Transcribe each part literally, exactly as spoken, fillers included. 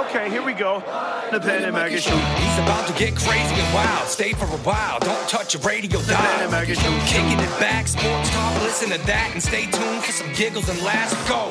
Okay, here we go. The Ben and Maga Show. He's about to get crazy and wild. Stay for a while. Don't touch your radio dial. Ben and Maga Show. Kicking it back, sports talk. Listen to that and stay tuned for some giggles and laughs. Go.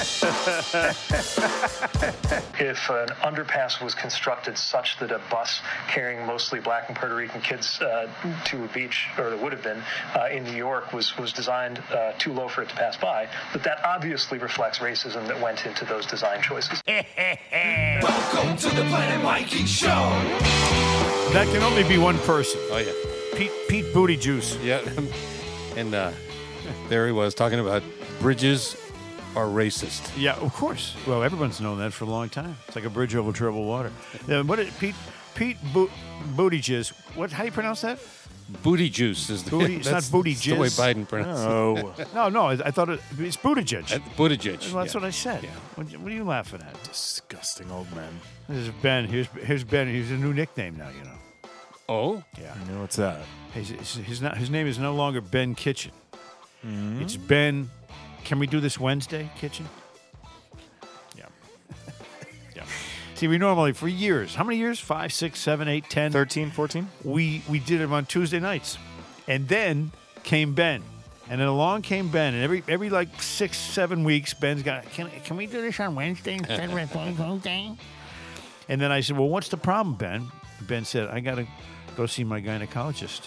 If an underpass was constructed such that a bus carrying mostly black and Puerto Rican kids uh, to a beach, or it would have been, uh, in New York was, was designed uh, too low for it to pass by, that that obviously reflects racism that went into those design choices. Welcome to the Planet Mikey Show. That can only be one person. Oh, yeah. Pete Pete Booty Juice. Yeah. And uh, there he was talking about bridges are racist. Yeah, of course. Well, everyone's known that for a long time. It's like a bridge over troubled water. Uh, what did Pete Pete Bo- Booty Jizz? What? How do you pronounce that? Booty juice is the Booty- it's that's, not booty that's the way jizz. Biden pronounced Oh no, no. I, I thought it, it's Buttigieg. it. Buttigieg. Well, that's yeah. what I said. Yeah. What, what are you laughing at? Disgusting old man. This is Ben. Here's here's Ben. He's a new nickname now. You know. Oh? Yeah. You know what's that? His his, his, not, his name is no longer Ben Kitchen. Mm-hmm. It's Ben. Can we do this Wednesday, Kitchen? Yeah. Yeah. See, we normally for years. How many years? Five, six, seven, eight, ten. thirteen, fourteen? We we did it on Tuesday nights, and then came Ben, and then along came Ben, and every every like six, seven weeks, Ben's got. Can can we do this on Wednesday instead of Tuesday? And then I said, well, what's the problem, Ben? Ben said, I got to go see my gynecologist.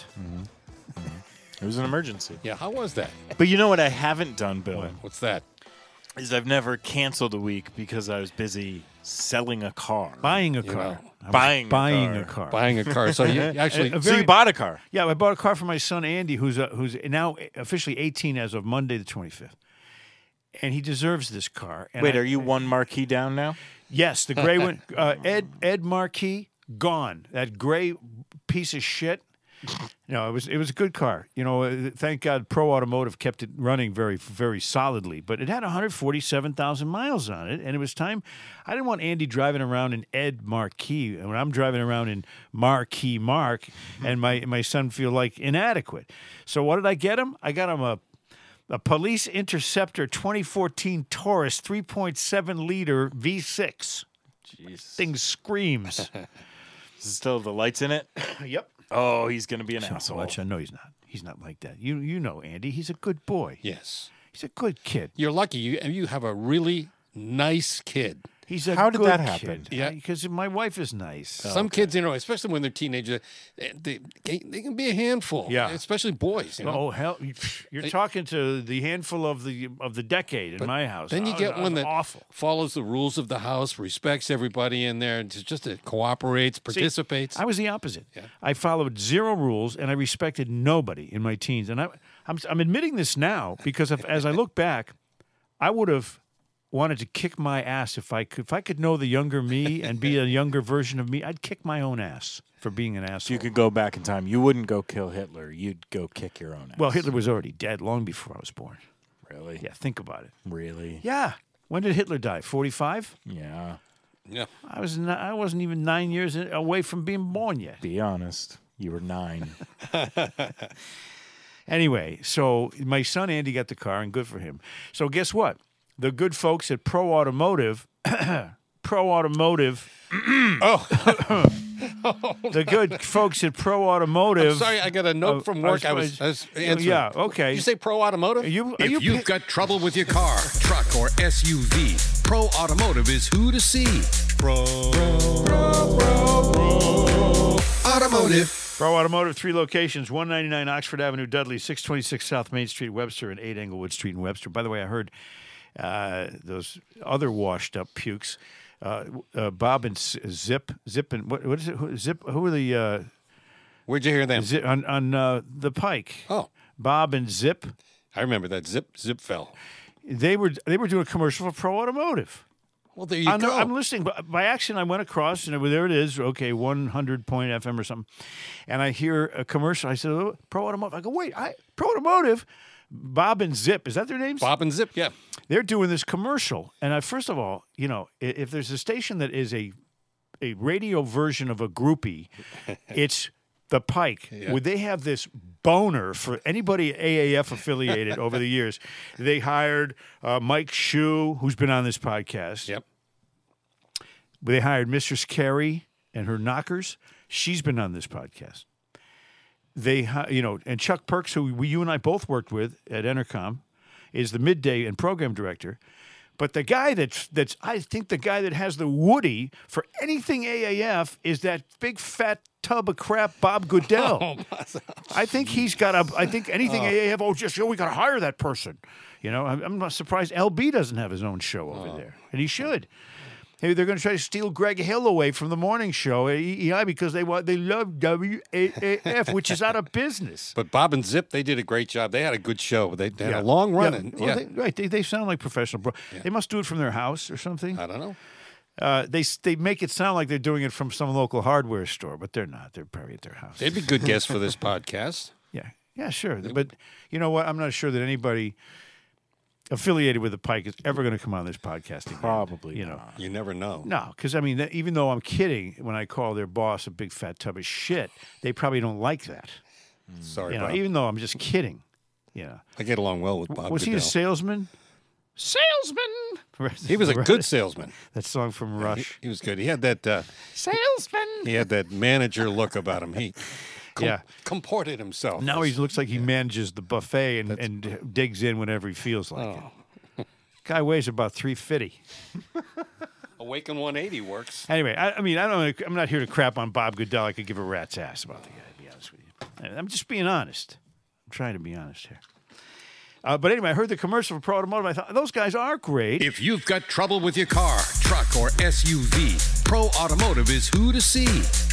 It was an emergency. Yeah, how was that? But you know what I haven't done, Bill, What's that? is I've never canceled a week because I was busy selling a car. Buying a You car. know, I was buying a buying car. a car. Buying a car. So you actually... A So very- you bought a car. Yeah, I bought a car for my son Andy, who's a, who's now officially eighteen as of Monday the twenty-fifth, and he deserves this car. And Wait, I- are you one marquee down now? Yes, the gray one. Uh, Ed Ed Marquis gone. That gray piece of shit. No, it was it was a good car. You know, uh, thank God Pro Automotive kept it running very very solidly. But it had one hundred forty-seven thousand miles on it, and it was time. I didn't want Andy driving around in Ed Marquis, and when I'm driving around in Marquis Mark, and my my son feel like inadequate. So what did I get him? I got him a. A Police Interceptor twenty fourteen Taurus three point seven liter V six. Jeez. Thing screams. Is it still the lights in it? Yep. Oh, he's going to be an So asshole. watch, I know he's not. He's not like that. You you know Andy. He's a good boy. Yes. He's a good kid. You're lucky. You you have a really nice kid. He's a How did good that happen? kid. Yeah. Because my wife is nice. Some kids, you know, especially when they're teenagers, they, they, they can be a handful. Yeah. Especially boys. You know? Oh hell! You're talking to the handful of the of the decade in my house. Then you Oh, get no, one that awful. follows the rules of the house, respects everybody in there, and just it cooperates, participates. I was the opposite. Yeah. I followed zero rules and I respected nobody in my teens. And I, I'm, I'm admitting this now because if, as I look back, I would have wanted to kick my ass if I could. If I could know the younger me and be a younger version of me, I'd kick my own ass for being an If asshole. you could go back in time, you wouldn't go kill Hitler. You'd go kick your own ass. Well, Hitler was already dead long before I was born. Really? Yeah, think about it. Really? Yeah. When did Hitler die? forty-five? Yeah. yeah. I was not, I wasn't even nine years away from being born yet. Be honest. You were nine. Anyway, so my son Andy got the car, and good for him. So guess what? The good folks at Pro Automotive, Pro Automotive. Oh. The good folks at Pro Automotive. I'm sorry, I got a note uh, from work. I was, was- I was answering. Yeah, okay. Did you say Pro Automotive? Are you, are If you you've pi- got trouble with your car, truck, or S U V, Pro Automotive is who to see. Pro, Pro, Pro, Pro, Pro Automotive. Pro Automotive, three locations, one ninety-nine Oxford Avenue, Dudley, six twenty-six South Main Street, Webster, and eight Englewood Street in Webster. By the way, I heard uh, those other washed-up pukes, uh, uh, Bob and S- Zip, Zip and, what, what is it, who, Zip, who are the, uh, Where'd you hear them? Zip, on, on uh, the Pike, Oh, Bob and Zip, I remember that. Zip, zip fell. they were they were doing a commercial for Pro Automotive. Well, there you I'm, go. I'm listening. But by accident, I went across, and there it is. Okay, one hundred point F M or something. And I hear a commercial. I said, oh, Pro Automotive. I go, wait, I, Pro Automotive, Bob and Zip. Is that their names? Bob and Zip, yeah. They're doing this commercial. And I, first of all, you know, i- if there's a station that is a a radio version of a groupie, it's the Pike. Yeah. Would they have this boner for anybody A A F affiliated over the years? They hired uh, Mike Shue, who's been on this podcast. Yep. They hired Mistress Carrie and her knockers. She's been on this podcast. They, hi- you know, and Chuck Perks, who we, you and I both worked with at Entercom, is the midday and program director. But the guy that's, that's I think the guy that has the Woody for anything A A F is that big fat tub of crap, Bob Goodell. I think he's got a, I think anything A A F, oh, just, oh, we got to hire that person. You know, I'm, I'm not surprised L B doesn't have his own show over there. And he should. Hey, they're going to try to steal Greg Hill away from the morning show at E E I because they want they love W A A F, which is out of business. But Bob and Zip, they did a great job. They had a good show. They, they had Yeah. a long run. Yeah. And, Well, yeah. they, right. They, they sound like professional. Bro- They must do it from their house or something. I don't know. Uh, they they make it sound like they're doing it from some local hardware store, but they're not. They're probably at their house. They'd be good guests for this podcast. Yeah, yeah, sure. But you know what? I'm not sure that anybody affiliated with the Pike is ever going to come on this podcast again. Probably you know. not. You never know. No, because I mean, that, even though I'm kidding when I call their boss a big fat tub of shit, they probably don't like that. Sorry, You know, Bob. even though I'm just kidding. Yeah. I get along well with Bob Was he a Goodell. salesman? Salesman. He was a good salesman. That song from Rush. He, he was good. He had that. Uh, Salesman. he had that manager look about him. He com- Yeah. comported himself. Now he looks like he manages the buffet and, and digs in whenever he feels like Oh. it. Guy weighs about three fifty. Awaken one eighty works. Anyway, I, I mean, I don't. I'm not here to crap on Bob Goodell. I could give a rat's ass about the guy. To be honest with you, I'm just being honest. I'm trying to be honest here. Uh, but anyway, I heard the commercial for Pro Automotive. I thought those guys are great. If you've got trouble with your car, truck, or S U V, Pro Automotive is who to see.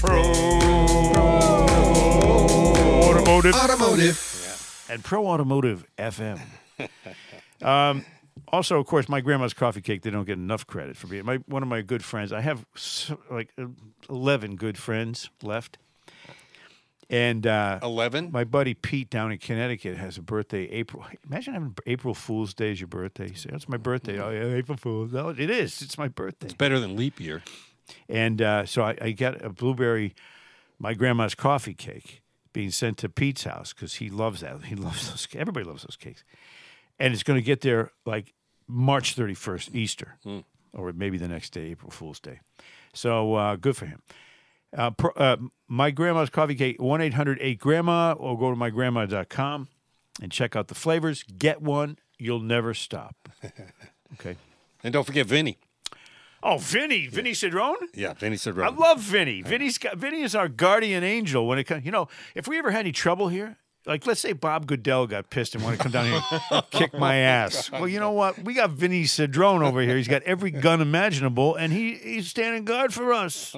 Automotive Automotive. and Pro Automotive F M. um, also, of course, my grandma's coffee cake. They don't get enough credit for being my one of my good friends. I have so, like eleven good friends left, and uh, Eleven. my buddy Pete down in Connecticut has a birthday. April. Imagine having April Fool's Day as your birthday. You say, "Oh, it's my birthday." Oh yeah, April Fool's. No, it is. It's my birthday. Better than leap year. And uh, so I, I got a blueberry, my grandma's coffee cake being sent to Pete's house because he loves that. He loves those. Everybody loves those cakes. And it's going to get there like March thirty-first, Easter, or maybe the next day, April Fool's Day. So uh, good for him. Uh, pro, uh, my grandma's coffee cake, one eight hundred eight grandma, or go to my grandma dot com and check out the flavors. Get one. You'll never stop. Okay. And don't forget Vinny. Oh, Vinny. Vinny Cedrone? Yeah, Vinny said I right. love Vinny. Vinny's got, Vinny is our guardian angel when it comes. You know, if we ever had any trouble here, like let's say Bob Goodell got pissed and wanted to come down here and kick my ass. Well, you know what? We got Vinny Cedrone over here. He's got every gun imaginable, and he, he's standing guard for us.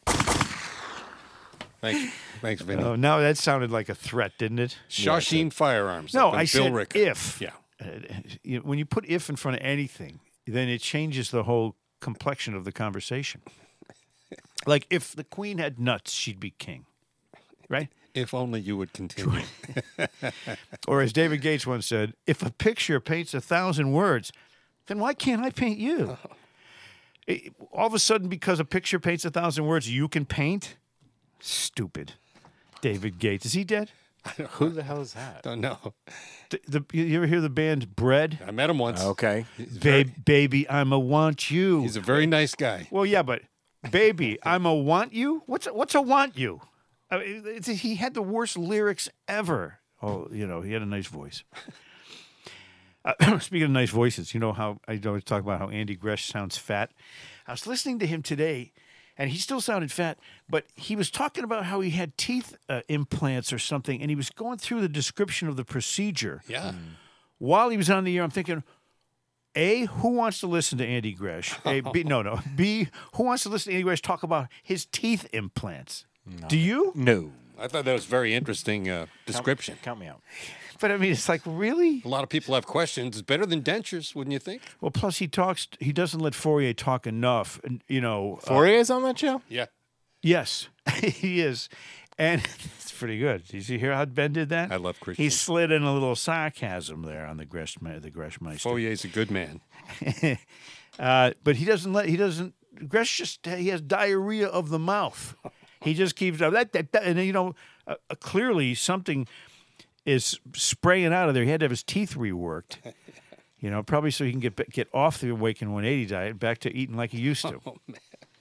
Thanks, thanks, Vinny. Oh, now that sounded like a threat, didn't it? Shawsheen Firearms. No, up in I Bill said Ricker. if. Yeah. Uh, you know, when you put if in front of anything, then it changes the whole complexion of the conversation. Like if the queen had nuts, she'd be king, right? If only you would continue. Or as David Gates once said, if a picture paints a thousand words, then why can't I paint you? It- all of a sudden, because a picture paints a thousand words, you can paint? Stupid. David Gates. Is he dead? Who the hell is that? Don't know. The, the, you ever hear the band Bread? I met him once. Okay. Ba- baby, I'm a want you. He's a very nice guy. Well, yeah, but baby, I'm a want you? What's a, what's a want you? I mean, it's, he had the worst lyrics ever. Oh, you know, he had a nice voice. Uh, speaking of nice voices, you know how I always talk about how Andy Gresh sounds fat? I was listening to him today, and he still sounded fat, but he was talking about how he had teeth uh, implants or something, and he was going through the description of the procedure. Yeah. While he was on the air, I'm thinking, A, who wants to listen to Andy Gresh? A, B, no, no. B, who wants to listen to Andy Gresh talk about his teeth implants? Do you? No. I thought that was a very interesting uh, description. Count me out. But I mean, it's like, really? A lot of people have questions. It's better than dentures, wouldn't you think? Well, plus he talks, he doesn't let Fourier talk enough. And, you know, uh, Fourier's on that show? Yeah. yes, he is. And it's pretty good. Did you hear how Ben did that? I love Christian. He slid in a little sarcasm there on the Gresh, the Greshmeister. Fourier's a good man. Uh, but he doesn't let, he doesn't, Gresh just, he has diarrhea of the mouth. He just keeps, that, that, that, and you know, uh, uh, clearly something is spraying out of there. He had to have his teeth reworked, you know, probably so he can get get off the Awaken one eighty diet, back to eating like he used to. Oh, man.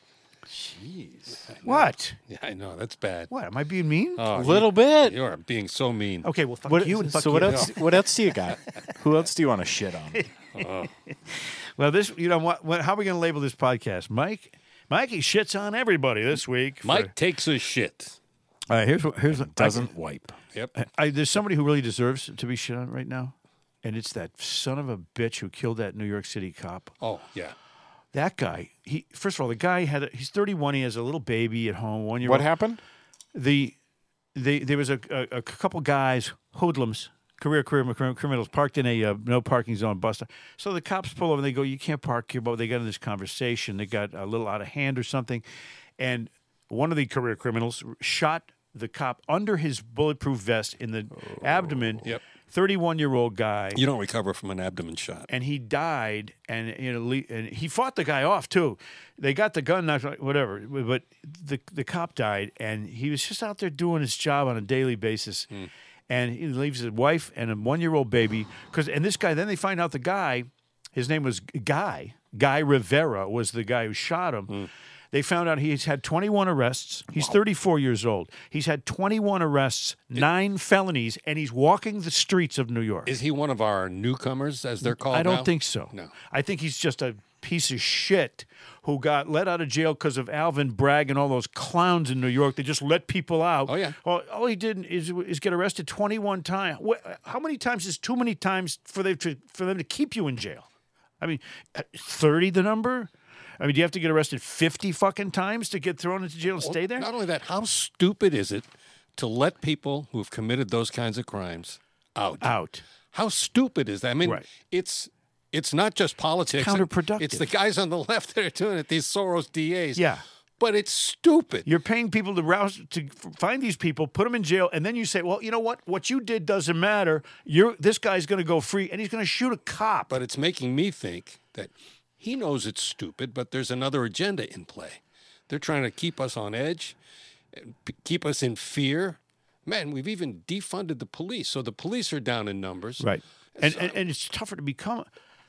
Jeez. What? Yeah, I know. That's bad. What? Am I being mean? Oh, A little bit. You are being so mean. Okay, well, fuck What, you and fuck so you. what else? What else do you got? Who else do you want to shit on? Well, this, you know, what, what, how are we going to label this podcast? Mike, Mikey shits on everybody this week. for- Mike takes a shit. All right, here's what, here's what, Doesn't wipe. Yep. I, I, there's somebody who really deserves to be shit on right now, and it's that son of a bitch who killed that New York City cop. Oh, yeah. That guy, he first of all, the guy had a, he's thirty-one. He has a little baby at home, one year What old. happened? The, the there was a, a, a couple guys, hoodlums, career career criminals, parked in a uh, no parking zone bus stop. So the cops pull over and they go, "You can't park here." But they got in this conversation. They got a little out of hand or something, and one of the career criminals shot the cop under his bulletproof vest in the abdomen. Yep. thirty-one-year-old guy. You don't recover from an abdomen shot. And he died, and you know, le- and he fought the guy off too. They got the gun, knocked- whatever. But the the cop died, and he was just out there doing his job on a daily basis. And he leaves his wife and a one-year-old baby. Because and this guy, then they find out the guy, his name was Guy. Guy Rivera was the guy who shot him. They found out he's had twenty-one arrests. He's thirty-four years old. He's had twenty-one arrests, nine felonies, and he's walking the streets of New York. Is he one of our newcomers, as they're called I don't now? think so. No. I think he's just a piece of shit who got let out of jail because of Alvin Bragg and all those clowns in New York. They just let people out. Oh, yeah. Well, all he did is, is get arrested twenty-one times. How many times is too many times for them to for them to keep you in jail? I mean, thirty the number? I mean, do you have to get arrested fifty fucking times to get thrown into jail and stay there? Not only that, how stupid is it to let people who've committed those kinds of crimes out? Out. How stupid is that? I mean, Right. it's it's not just politics. counterproductive. It's the guys on the left that are doing it, these Soros D As. Yeah. But it's stupid. You're paying people to rouse to find these people, put them in jail, and then you say, "Well, you know what? What you did doesn't matter. You're this guy's going to go free, and he's going to shoot a cop." But it's making me think that he knows it's stupid, but there's another agenda in play. They're trying to keep us on edge, and p- keep us in fear. Man, we've even defunded the police, so the police are down in numbers. Right. And, So- and and it's tougher to become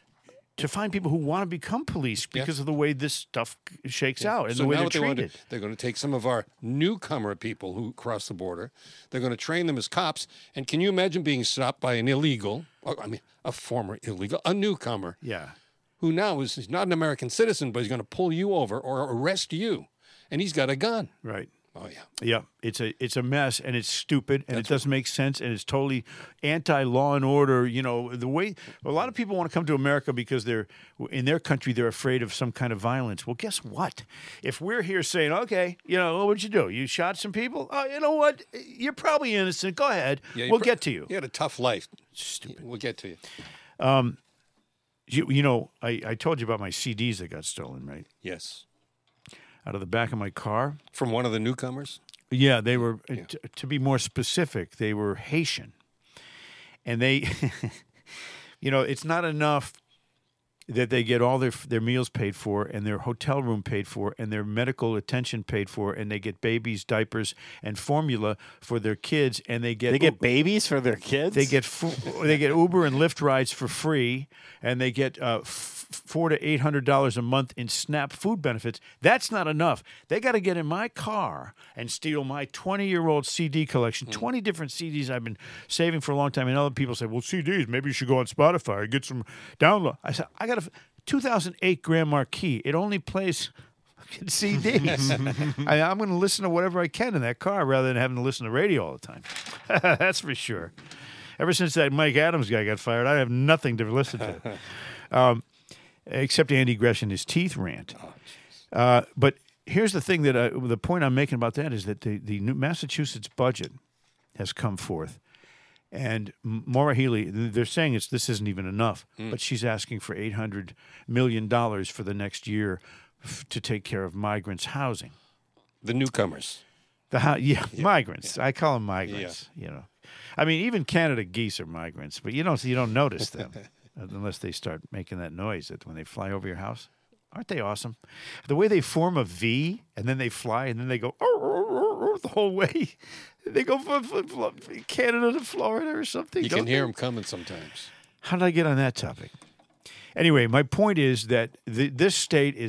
to find people who want to become police because of the way this stuff shakes out and So the way now they're what they want to treated. do, they're going to take some of our newcomer people who cross the border. They're going to train them as cops. And can you imagine being stopped by an illegal, or, I mean, a former illegal, a newcomer, Yeah. who now is he's not an American citizen, but he's going to pull you over or arrest you, and he's got a gun. Right. Oh yeah. Yeah, it's a it's a mess and it's stupid and it doesn't make sense and it's totally anti law and order. You know the way a lot of people want to come to America because they're in their country they're afraid of some kind of violence. Well, guess what? If we're here saying, okay, you know, what'd you do? You shot some people? Oh, you know what? You're probably innocent. Go ahead. Yeah, you we'll pr- get to you. You had a tough life. Stupid. We'll get to you. You, you know, I, I told you about my C Ds that got stolen, right? Yes. Out of the back of my car. From one of the newcomers. Yeah, they were, uh, t- to be more specific, they were Haitian. And they, you know, it's not enough that they get all their their meals paid for and their hotel room paid for and their medical attention paid for and they get babies, diapers, and formula for their kids and they get They get babies for their kids? they get fu- they get Uber and Lyft rides for free, and they get uh, f- four to eight hundred dollars a month in SNAP food benefits. That's not enough. They got to get in my car and steal my twenty-year-old C D collection, twenty different C Ds I've been saving for a long time. And other people say, "Well, C Ds, maybe you should go on Spotify and get some download." I said, "I got a two thousand eight Grand Marquis. It only plays." C Ds. I, I'm going to listen to whatever I can in that car rather than having to listen to radio all the time. That's for sure. Ever since that Mike Adams guy got fired, I have nothing to listen to, um, except Andy Gresh and his teeth rant. Uh, but here's the thing that I, the point I'm making about that is that the the New Massachusetts budget has come forth. And Maura Healey, they're saying it's this isn't even enough, but she's asking for eight hundred million dollars for the next year f- to take care of migrants' housing. The newcomers. The ho- yeah, migrants. I call them migrants. You know, I mean, even Canada geese are migrants, but you don't you don't notice them unless they start making that noise that when they fly over your house. Aren't they awesome? The way they form a V and then they fly and then they go "Arr, arr, arr, arr," the whole way. They go from, from, from Canada to Florida or something. You don't can they? hear them coming sometimes. How did I get on that topic? Anyway, my point is that the, this state is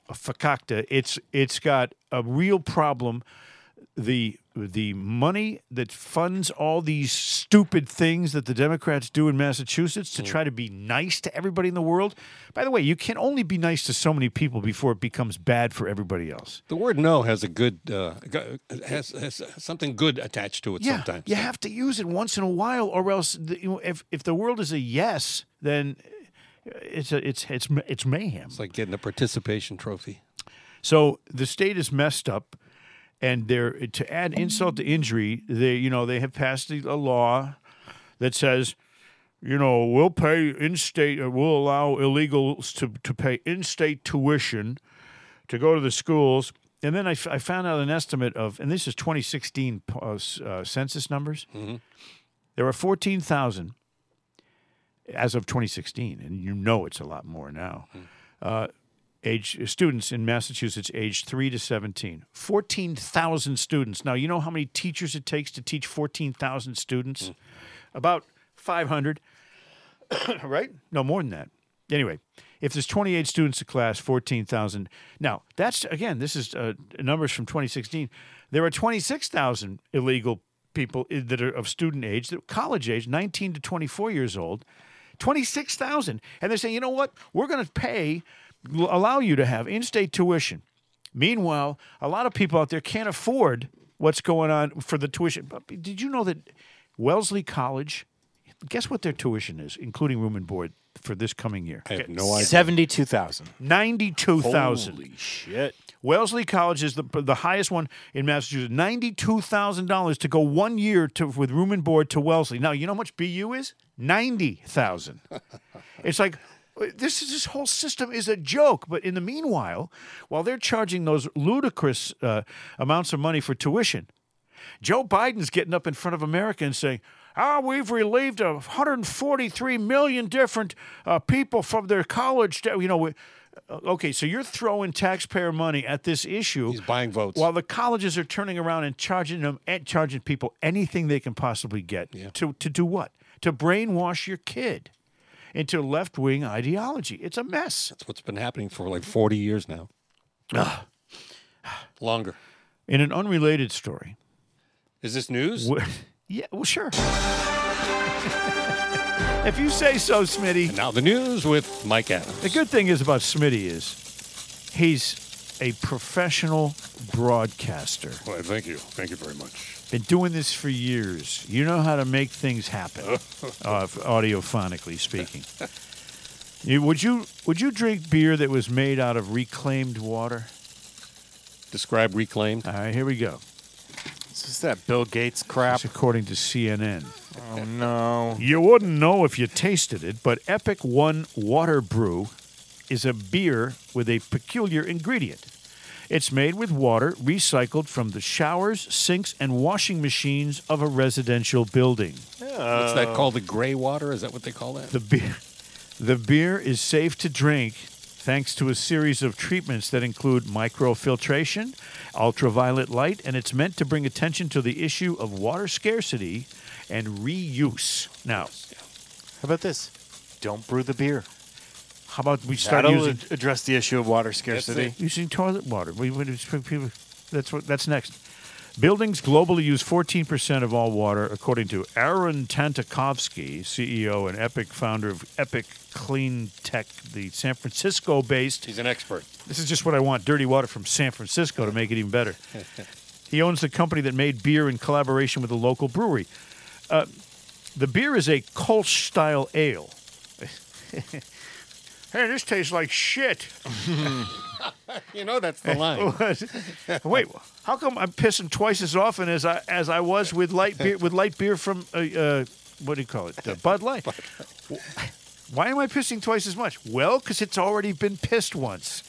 fakakta. It's it's got a real problem. The the money that funds all these stupid things that the Democrats do in Massachusetts to try to be nice to everybody in the world. By the way, you can only be nice to so many people before it becomes bad for everybody else. The word "no" has a good uh, has, has something good attached to it. Yeah, sometimes you have to use it once in a while, or else the, you know, if if the world is a yes, then it's a, it's it's it's mayhem. It's like getting a participation trophy. So the state is messed up. And they're to add insult to injury, they you know they have passed a law that says, you know, we'll pay in-state, or we'll allow illegals to to pay in-state tuition to go to the schools. And then I, f- I found out an estimate of, and this is twenty sixteen uh, uh, census numbers. Mm-hmm. There are fourteen thousand as of twenty sixteen, and you know it's a lot more now. Mm. Uh, Age students in Massachusetts aged three to seventeen. fourteen thousand students. Now, you know how many teachers it takes to teach fourteen thousand students? Mm. About five hundred, right? No, more than that. Anyway, if there's twenty-eight students a class, fourteen thousand. Now, that's, again, this is uh, numbers from twenty sixteen. There are twenty-six thousand illegal people that are of student age, that are college age, nineteen to twenty-four years old. twenty-six thousand. And they're saying, you know what? We're going to pay... allow you to have in-state tuition. Meanwhile, a lot of people out there can't afford what's going on for the tuition. Did you know that Wellesley College, guess what their tuition is, including room and board, for this coming year? I have no idea. seventy-two thousand. ninety-two thousand. Holy shit. Wellesley College is the the highest one in Massachusetts. ninety-two thousand dollars to go one year to with room and board to Wellesley. Now, you know how much B U is? ninety thousand. It's like... This is, this whole system is a joke. But in the meanwhile, while they're charging those ludicrous uh, amounts of money for tuition, Joe Biden's getting up in front of America and saying, ah, we've relieved one hundred forty-three million different uh, people from their college debt. You know, we, okay, so you're throwing taxpayer money at this issue. He's buying votes. While the colleges are turning around and charging them and charging people anything they can possibly get. Yeah. To, to do what? To brainwash your kid into left-wing ideology. It's a mess. That's what's been happening for like forty years now. Longer. In an unrelated story. Is this news? w- Yeah, well, sure. If you say so, Smitty. And now the news with Mike Adams. The good thing is about Smitty is he's a professional broadcaster. Well, thank you. Thank you very much. Been doing this for years. You know how to make things happen, uh, audiophonically speaking. You, would you would you drink beer that was made out of reclaimed water? Describe reclaimed. All right, here we go. Is this that Bill Gates crap? That's according to C N N. Oh, no. You wouldn't know if you tasted it, but Epic One Water Brew is a beer with a peculiar ingredient. It's made with water recycled from the showers, sinks, and washing machines of a residential building. What's that called? The gray water? Is that what they call that? The beer, the beer is safe to drink thanks to a series of treatments that include microfiltration, ultraviolet light, and it's meant to bring attention to the issue of water scarcity and reuse. Now, How about this? Don't brew the beer. how about we start That'll using ad- address the issue of water scarcity. using toilet water? We, we, people, that's what. That's next. Buildings globally use fourteen percent of all water, according to Aaron Tantakovsky, C E O and Epic founder of Epic Clean Tech, the San Francisco-based. He's an expert. This is just what I want, dirty water from San Francisco to make it even better. He owns the company that made beer in collaboration with a local brewery. Uh, the beer is a Kolsch-style ale. Hey, this tastes like shit. You know that's the line. Wait, how come I'm pissing twice as often as I as I was with light beer with light beer from uh, uh, what do you call it? Uh, Bud Light. Why am I pissing twice as much? Well, because it's already been pissed once.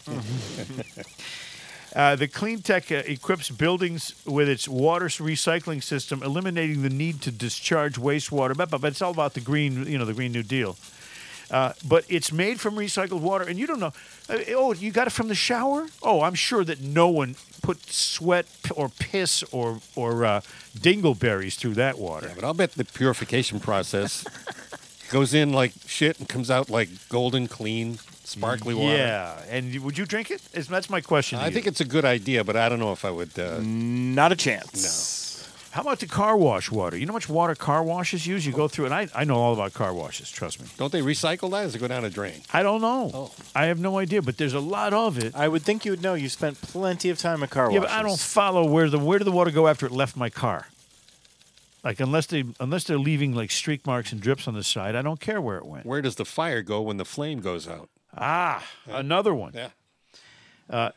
uh, the Clean Tech uh, equips buildings with its water recycling system, eliminating the need to discharge wastewater. But, but it's all about the green, you know, the Green New Deal. Uh, but it's made from recycled water, and you don't know. Uh, oh, you got it from the shower? Oh, I'm sure that no one put sweat or piss or or uh, dingleberries through that water. Yeah, but I'll bet the purification process goes in like shit and comes out like golden clean. sparkly water. Yeah, and you- would you drink it? Is- That's my question. to I you. think it's a good idea, but I don't know if I would. Uh, Not a chance. How about the car wash water? You know how much water car washes use? You go through, and I, I know all about car washes, trust me. don't they recycle that? Or does it go down a drain? I don't know. Oh. I have no idea, but there's a lot of it. I would think you would know. You spent plenty of time at car Yeah, washes. but I don't follow where the where did the water go after it left my car? Like unless they unless they're leaving like streak marks and drips on the side, I don't care where it went. Where does the fire go when the flame goes out? Ah, another one. Yeah.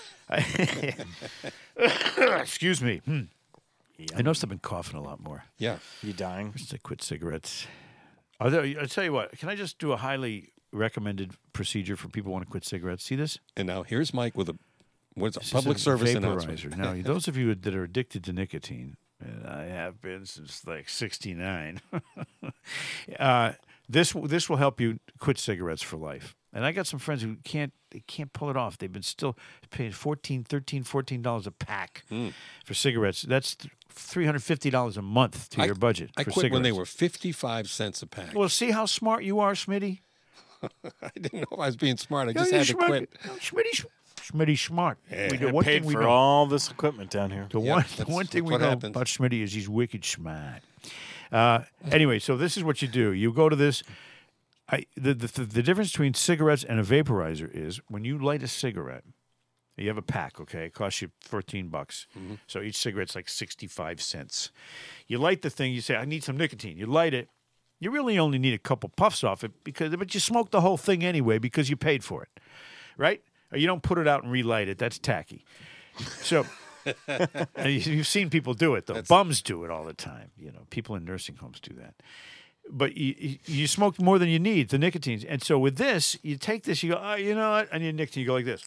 Excuse me. Hmm. I noticed I've been coughing a lot more Yeah. You dying? since I quit cigarettes. Are there, I tell you what, can I just do a highly recommended procedure for people who want to quit cigarettes? See this? And now here's Mike with a what's a This is public a service vaporizer. announcement. Now, those of you that are addicted to nicotine, and I have been since like sixty-nine, uh, this this will help you quit cigarettes for life. And I got some friends who can't they can't pull it off. They've been still paying fourteen, thirteen, fourteen dollars a pack for cigarettes. That's three hundred fifty dollars a month to I- your budget I for quit when they cigarettes. were fifty-five cents a pack. Well, see how smart you are, Smitty? I didn't know I was being smart. I No, just you're had to smart. quit. No, Smitty's, Smitty's smart. We do I one paid thing we for know. all this equipment down here. The Yeah, one, the that's- one thing that's we what know happens. about Smitty is he's wicked smart. Uh, anyway, so this is what you do. You go to this. I, the, the the difference between cigarettes and a vaporizer is when you light a cigarette, you have a pack, okay? It costs you fourteen bucks. Mm-hmm. So each cigarette's like sixty-five cents. You light the thing, you say, I need some nicotine. You light it. You really only need a couple puffs off it, because but you smoke the whole thing anyway because you paid for it, right? Or you don't put it out and relight it. That's tacky. So and you- you've seen people do it, though. Bums do it all the time. You know, people in nursing homes do that. But you, you, you smoke more than you need, the nicotine. And so with this, you take this, you go, oh, you know what? I need nicotine. You go like this.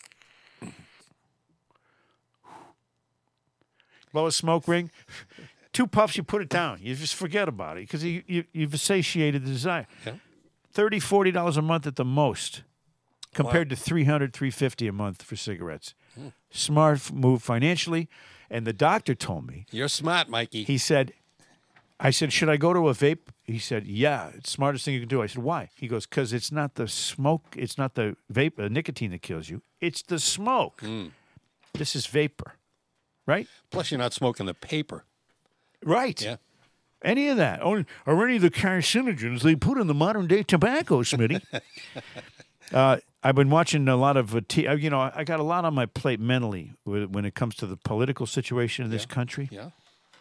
Blow a smoke ring. Two puffs, you put it down. You just forget about it because you, you, you've satiated the desire. Yeah. thirty dollars, forty dollars a month at the most, compared to three hundred dollars, three hundred fifty dollars a month for cigarettes. Smart f- move financially. And the doctor told me, You're smart, Mikey. he said, I said, should I go to a vape? He said, yeah, it's the smartest thing you can do. I said, why? He goes, because it's not the smoke, it's not the vape, uh, nicotine that kills you. It's the smoke. This is vapor, right? Plus, you're not smoking the paper. Right. Yeah. Any of that. Or, or any of the carcinogens they put in the modern day tobacco, Smitty. uh, I've been watching a lot of, uh, t- uh, you know, I got a lot on my plate mentally with- when it comes to the political situation in this country. Yeah.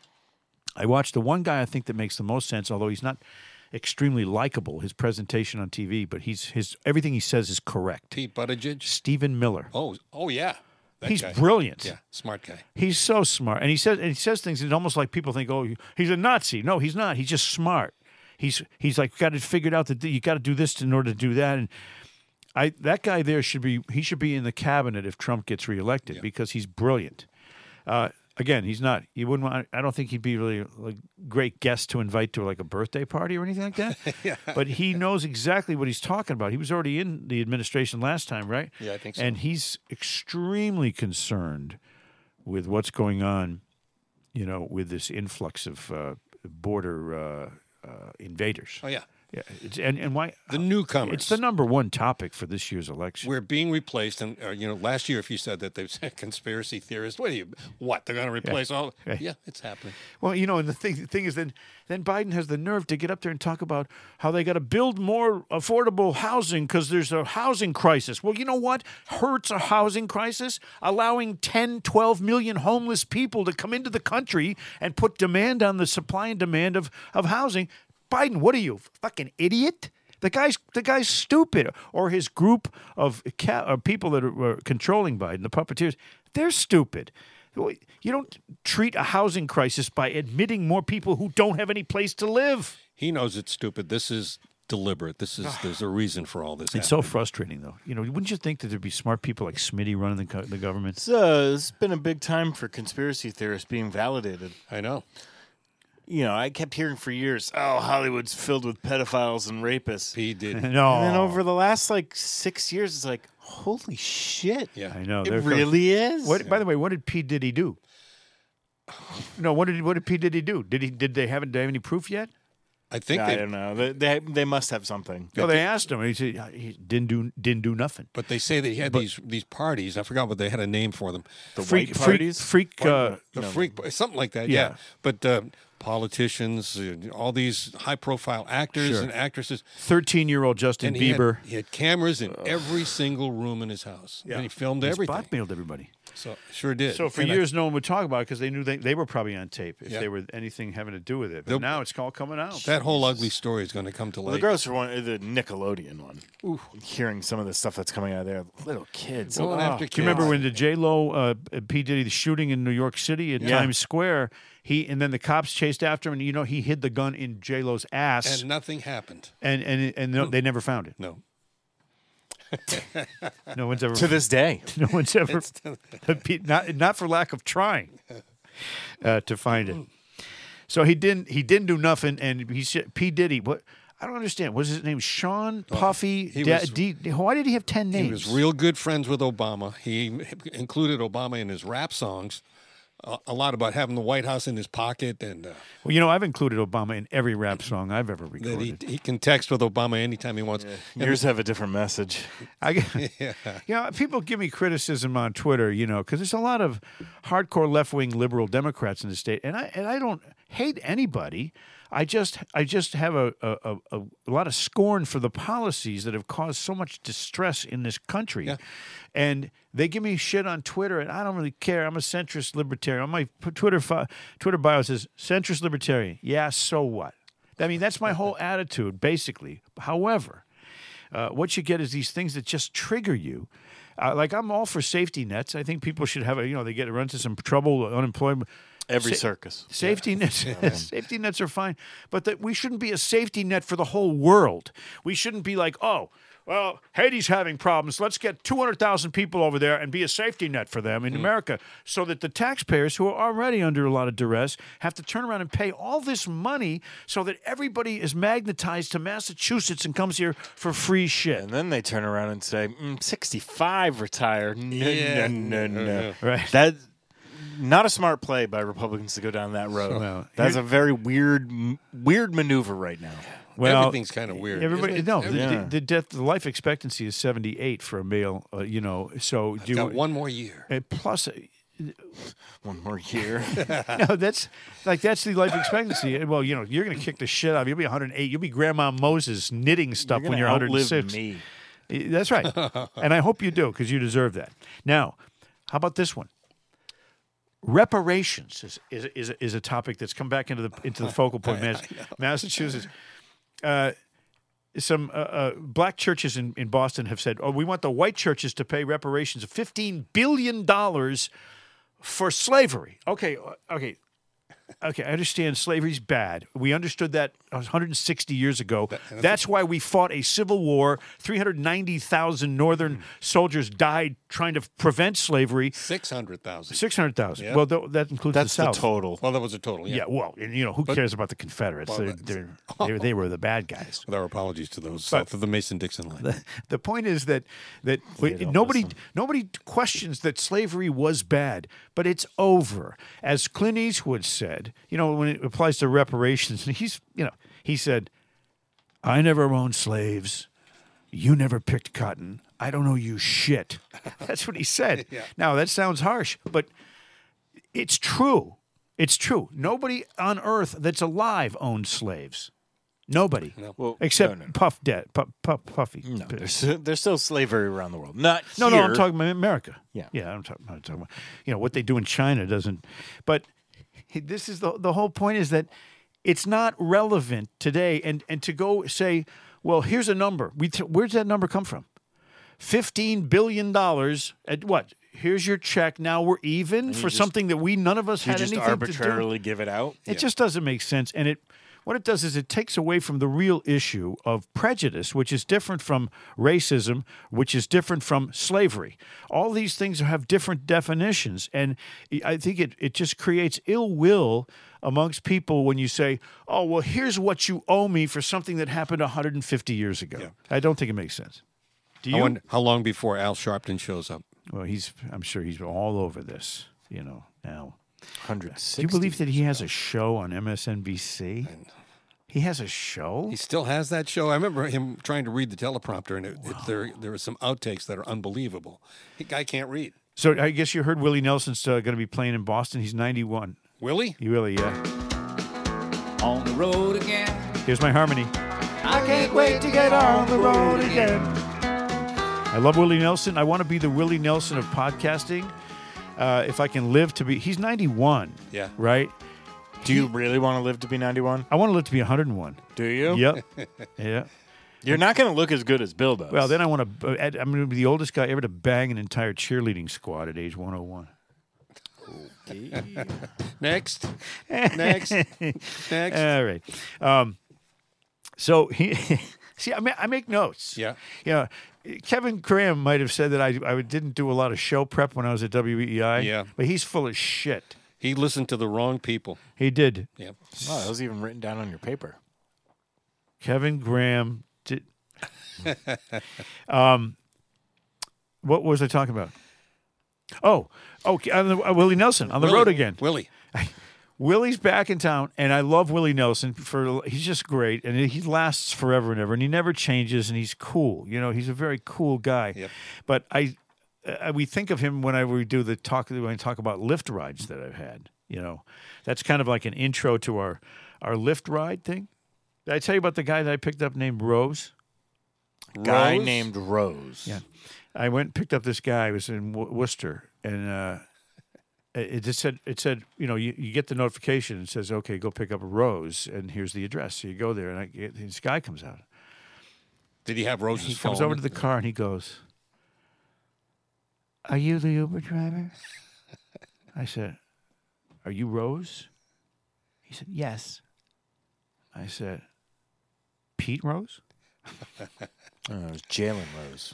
I watched the one guy I think that makes the most sense, although he's not extremely likable, his presentation on T V, but he's his everything he says is correct. Pete Buttigieg. Stephen Miller. Oh, oh yeah. That He's guy. brilliant. Yeah, smart guy. He's so smart. And he says and he says things it's almost like people think, "Oh, he's a Nazi." No, he's not. He's just smart. He's he's like got it figured out that you got to do this in order to do that, and I that guy there should be he should be in the cabinet if Trump gets reelected Yeah. because he's brilliant. Uh, again, he's not. You wouldn't want. I don't think he'd be really a great guest to invite to like a birthday party or anything like that. Yeah. But he knows exactly what he's talking about. He was already in the administration last time, right? Yeah, I think so. And he's extremely concerned with what's going on, you know, with this influx of uh, border uh, uh, invaders. Oh yeah. Yeah, it's, and and why The newcomers. It's the number one topic for this year's election. We're being replaced, and uh, you know, last year, if you said that there's conspiracy theorists, what do you? What they're going to replace all? Yeah. Yeah, it's happening. Well, you know, and the thing, the thing is, then then Biden has the nerve to get up there and talk about how they got to build more affordable housing because there's a housing crisis. Well, you know what hurts a housing crisis? Allowing ten, twelve million homeless people to come into the country and put demand on the supply and demand of, of housing. Biden, what are you, fucking idiot? The guy's the guy's stupid, or his group of ca- or people that are, are controlling Biden, the puppeteers, they're stupid. You don't treat a housing crisis by admitting more people who don't have any place to live. He knows it's stupid. This is deliberate. This is there's a reason for all this. It's so happening. frustrating, though. You know, wouldn't you think that there'd be smart people like Smitty running the, co- the government? It's, uh, it's been a big time for conspiracy theorists being validated. I know. You know, I kept hearing for years, oh, Hollywood's filled with pedophiles and rapists. He did. No, And then over the last, like, six years, it's like, holy shit. Yeah. I know. It they're- really is? What? By the way, what did P Diddy do? No, what did what did P Diddy do? Did he did they haven't do they have any proof yet? I think I they, don't know. They, they they must have something. No, they asked him. And he said he didn't do didn't do nothing. but they say that he had these these parties. I forgot what they had a name for them. The Freak, white freak, parties. freak. Uh, The freak, something like that. Yeah. Yeah, but uh, politicians, uh, all these high profile actors Sure. and actresses. Thirteen-year-old Justin And he Bieber. had, he had cameras in every single room in his house. And he filmed He's everything. blackmailed everybody. So sure did. So for And I- years, no one would talk about it because they knew they, they were probably on tape if Yeah. they were anything having to do with it. But They'll- now it's all coming out. that whole ugly story is going to come to Well, light. the grosser one, is the Nickelodeon one. Ooh. Hearing some of the stuff that's coming out of there, little kids. Going Oh, after Do you remember kids. when the J Lo, uh, P Diddy, the shooting in New York City at Yeah. Times Square? He and then the cops chased after him, and you know he hid the gun in J Lo's ass, And nothing happened. and and and, no, they never found it. No. No one's ever to this day. no one's ever not not for lack of trying uh, to find it. So he didn't he didn't do nothing, and he said P Diddy. What I don't understand. Was his name Sean Puffy? he Da- was- D, why did he have ten names? He was real good friends with Obama. He included Obama in his rap songs. A, a lot about having the White House in his pocket, and uh, Well, you know, I've included Obama in every rap song I've ever that he, recorded. he can text with Obama anytime he wants. And Yours have a different message. I get, you know, people give me criticism on Twitter, you know, because there's a lot of hardcore left-wing liberal Democrats in the state, and I and I don't hate anybody. I just I just have a a, a, a lot of scorn for the policies that have caused so much distress in this country, Yeah. and they give me shit on Twitter, and I don't really care. I'm a centrist libertarian. On my p- Twitter fi- Twitter bio says centrist libertarian. Yeah, so what? I mean, that's my whole attitude, basically. However, uh, what you get is these things that just trigger you. Uh, like I'm all for safety nets. I think people should have a, you know, they get run into some trouble, unemployment. Every Sa- circus. Safety nets, safety nets are fine, but that we shouldn't be a safety net for the whole world. We shouldn't be like, oh, well, Haiti's having problems. Let's get two hundred thousand people over there and be a safety net for them in America, so that the taxpayers, who are already under a lot of duress, have to turn around and pay all this money so that everybody is magnetized to Massachusetts and comes here for free shit. And then they turn around and say, mm, sixty-five retire. No, Yeah. no, no, no. Right. That, not a smart play by Republicans to go down that road. Well, That's a very weird, m- weird maneuver right now. Well, everything's kind of weird. Everybody, isn't it? no, the, Everything- the, the death, the life expectancy is seventy-eight for a male. Uh, you know, so do got one more year. uh, plus. uh, One more year. No, that's like that's the life expectancy. Well, you know, you're going to kick the shit out of. You'll be one hundred eight. You'll be Grandma Moses knitting stuff You're when gonna you're one hundred outlive six. me. That's right, and I hope you do because you deserve that. Now, how about this one? Reparations is is is a, is a topic that's come back into the into the focal point. Mass, Massachusetts. Uh, some uh, uh, black churches in, in Boston have said, "Oh, we want the white churches to pay reparations of fifteen billion dollars for slavery." Okay, uh, okay, okay. I understand slavery's bad. We understood that one hundred sixty years ago. That's why we fought a civil war. three hundred ninety thousand Northern soldiers died trying to prevent slavery. Six hundred thousand. six hundred thousand. Yeah. Well, th- that includes That's the the South. total. Well, that was a total. Yeah. Yeah, well, and, you know, who cares about the Confederates? Well, they're, that's- they're, they they were the bad guys. With our apologies to those south of the Mason-Dixon line. The point is that that we, don't nobody listen. nobody questions that slavery was bad, but it's over. As Clint Eastwood said, you know, when it applies to reparations, he's you know he said, "I never owned slaves. You never picked cotton. I don't owe you shit." That's what he said. Now that sounds harsh, but it's true. It's true. Nobody on earth that's alive owned slaves. Nobody, Well, except no, no, no. Puff Dad, Puff, Puff, Puffy. No, there's, there's still slavery around the world. Not No, here. no, I'm talking about America. Yeah. yeah, I'm talking, I'm talking about you know what they do in China doesn't. But this is the the whole point is that it's not relevant today, and and to go say, well, here's a number. We t- where's that number come from? Fifteen billion dollars at what? Here's your check. Now we're even for just- something that we none of us You had just anything to do. arbitrarily give it out. It just doesn't make sense. And it what it does is it takes away from the real issue of prejudice, which is different from racism, which is different from slavery. All these things have different definitions. And I think it, it just creates ill will amongst people when you say, oh, well, here's what you owe me for something that happened one hundred fifty years ago. I don't think it makes sense. Do I you? wonder how long before Al Sharpton shows up? Well, he's I'm sure he's all over this, you know, now. one hundred sixty. Do you believe that he has a show on M S N B C? He has a show? He still has that show. I remember him trying to read the teleprompter, and it, it, there there were some outtakes that are unbelievable. The guy can't read. So I guess you heard Willie Nelson's uh, going to be playing in Boston. He's ninety-one. Willie? You really, yeah. On the road again. Here's my harmony. I can't wait to get on the road again. I love Willie Nelson. I want to be the Willie Nelson of podcasting. Uh, if I can live to be, he's ninety-one. Yeah. Right? Do you really want to live to be ninety-one? I want to live to be one hundred and one. Do you? Yep. Yeah. You're not going to look as good as Bill does. Well, then I want to, I'm going to be the oldest guy ever to bang an entire cheerleading squad at age one oh one. Next. Next. Next. All right. Um, so he, see, I, ma- I make notes. Yeah. You know, Kevin Graham might have said that I, I didn't do a lot of show prep when I was at W E I. Yeah. But he's full of shit. He listened to the wrong people. He did. Yep. Wow, that was even written down on your paper. Kevin Graham did. um, what was I talking about? Oh, okay. On the, uh, Willie Nelson on the Willie. road again. Willie. Willie's back in town, and I love Willie Nelson. For he's just great, and he lasts forever and ever, and he never changes, and he's cool. You know, he's a very cool guy. Yep. But I, uh, we think of him whenever we do the talk when we talk about lift rides that I've had. You know, that's kind of like an intro to our our lift ride thing. Did I tell you about the guy that I picked up named Rose? Guy Rose? named Rose. Yeah. I went and picked up this guy. He was in Wo- Worcester, and uh, it it just said, it said, you know, you, you get the notification. It says, okay, go pick up a Rose, and here's the address. So you go there, and I get, this guy comes out. Did he have Rose's He phone? comes over to the car, and he goes, are you the Uber driver? I said, are you Rose? He said, yes. I said, Pete Rose? Oh, it was Jalen Rose.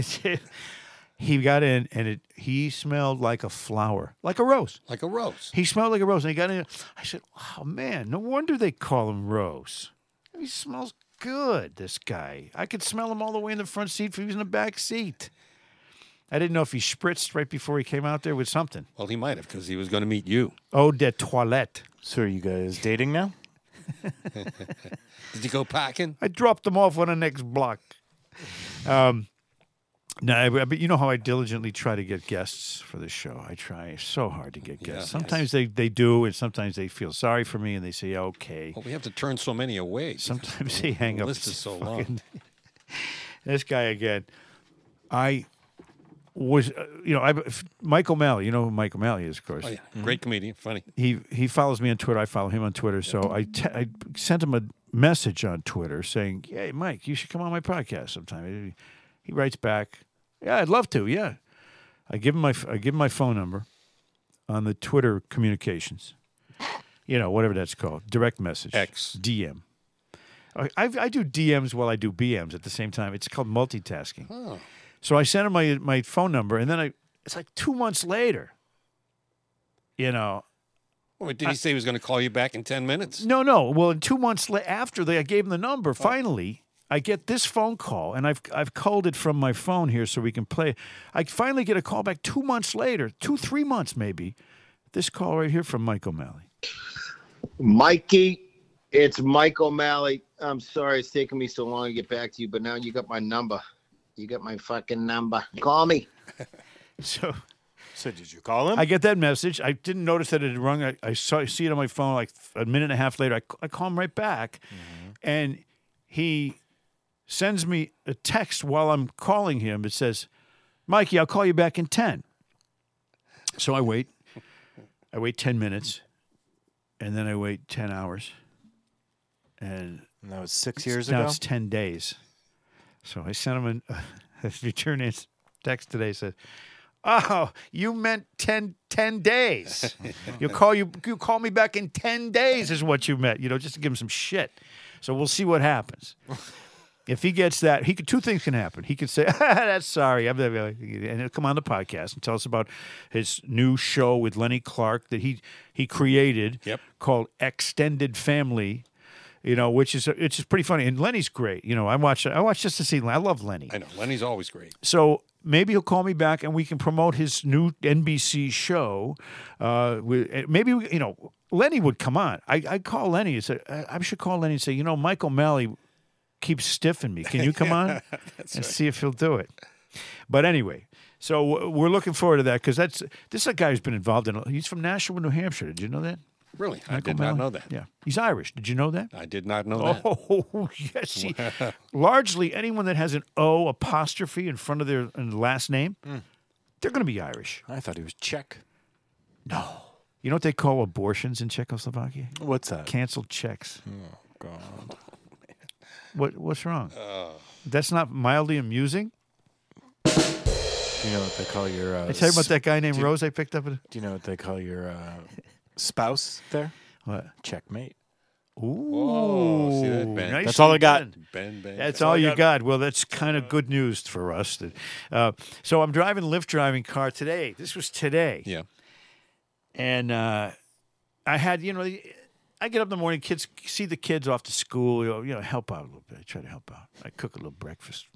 He got in, and it he smelled like a flower, like a rose. Like a rose. He smelled like a rose, and he got in. I said, "Oh man, no wonder they call him Rose. He smells good. This guy. I could smell him all the way in the front seat if he was in the back seat. I didn't know if he spritzed right before he came out there with something. Well, he might have because he was going to meet you. Eau de toilette. So are you guys dating now? Did you go packing? I dropped them off on the next block. Um, no, but you know how I diligently try to get guests for this show. I try so hard to get guests. Yeah, sometimes they, they do, and sometimes they feel sorry for me, and they say, okay. Well, we have to turn so many away. Sometimes they hang the up. list is so long. fucking- This guy again. I was, uh, you know, I, Mike O'Malley. You know who Mike O'Malley is, of course. Oh, yeah. Great comedian. Funny. He he follows me on Twitter. I follow him on Twitter. So I, te- I sent him a message on Twitter saying, "Hey, Mike, you should come on my podcast sometime." He writes back, "Yeah, I'd love to. Yeah." I give him my I give him my phone number on the Twitter communications. You know, whatever that's called, direct message, X. D M. I, I I do D Ms while I do B Ms at the same time. It's called multitasking. Oh. So I sent him my my phone number, and then I it's like two months later. You know, Wait, did he say he was going to call you back in ten minutes? no, no. Well, two months la- after they, I gave him the number. Finally, I get this phone call, and I've I've called it from my phone here so we can play. I finally get a call back two months later, two three months maybe. This call right here from Mike O'Malley. Mikey, it's Mike O'Malley. I'm sorry it's taking me so long to get back to you, but now you got my number. You got my fucking number. Call me. So So did you call him? I get that message. I didn't notice that it had rung. I, I saw see it on my phone like a minute and a half later. I, I call him right back, and he sends me a text while I'm calling him. It says, "Mikey, I'll call you back in ten." So I wait. I wait ten minutes, and then I wait ten hours, and And that was six years now ago. it's ten days. So I sent him an, a return his text today. Said, "Oh, you meant ten, ten days. you call you you call me back in ten days is what you meant. You know, just to give him some shit. So we'll see what happens. If he gets that, he could two things can happen. He could say, "That's sorry," I'm, and he'll come on the podcast and tell us about his new show with Lenny Clark that he he created Yep. called Extended Family. You know, which is it's just pretty funny. And Lenny's great. You know, I watch I watch just to see. I love Lenny. I know. Lenny's always great. So maybe he'll call me back and we can promote his new N B C show. Uh, with, maybe we, you know, Lenny would come on. I I call Lenny and say I, I should call Lenny and say, you know, Mike O'Malley keeps stiffing me. Can you come on and right. see if he'll do it? But anyway, so w- we're looking forward to that because that's this is a guy who's been involved in. He's from Nashua, New Hampshire. Did you know that? Really? I Michael did O'Malley? not know that. Yeah, he's Irish. Did you know that? I did not know that. Oh, yes. See, largely, anyone that has an O apostrophe in front of their in the last name, Mm. they're going to be Irish. I thought he was Czech. No. You know what they call abortions in Czechoslovakia? What's that? Canceled checks. Oh, God. What? What's wrong? Uh, That's not mildly amusing? Do you know what they call your... Uh, I tell you about s- that guy named do- Rose I picked up. At a, Do you know what they call your uh, spouse there? what? Checkmate. Ooh. Whoa, see that, Ben? nicely That's all I got. done. Ben, Ben. That's all you got. Well, that's kind of good news for us. That, uh, so I'm driving Lyft driving car today. This was today. Yeah. And uh, I had, you know, I get up in the morning, kids see the kids off to school, you know, you know, help out a little bit. I try to help out. I cook a little breakfast.